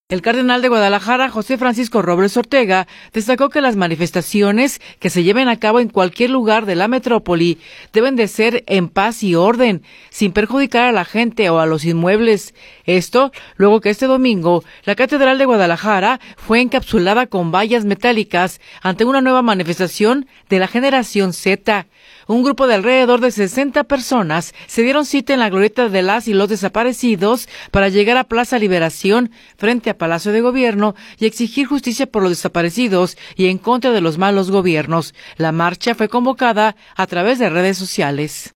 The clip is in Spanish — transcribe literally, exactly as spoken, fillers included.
El cardenal de Guadalajara, José Francisco Robles Ortega, destacó que las manifestaciones que se lleven a cabo en cualquier lugar de la metrópoli deben de ser en paz y orden, sin perjudicar a la gente o a los inmuebles. Esto, luego que este domingo la Catedral de Guadalajara fue encapsulada con vallas metálicas ante una nueva manifestación de la Generación Z. Un grupo de alrededor de sesenta personas se dieron cita en la glorieta de las y los desaparecidos para llegar a Plaza Liberación frente a Palacio de Gobierno y exigir justicia por los desaparecidos y en contra de los malos gobiernos. La marcha fue convocada a través de redes sociales.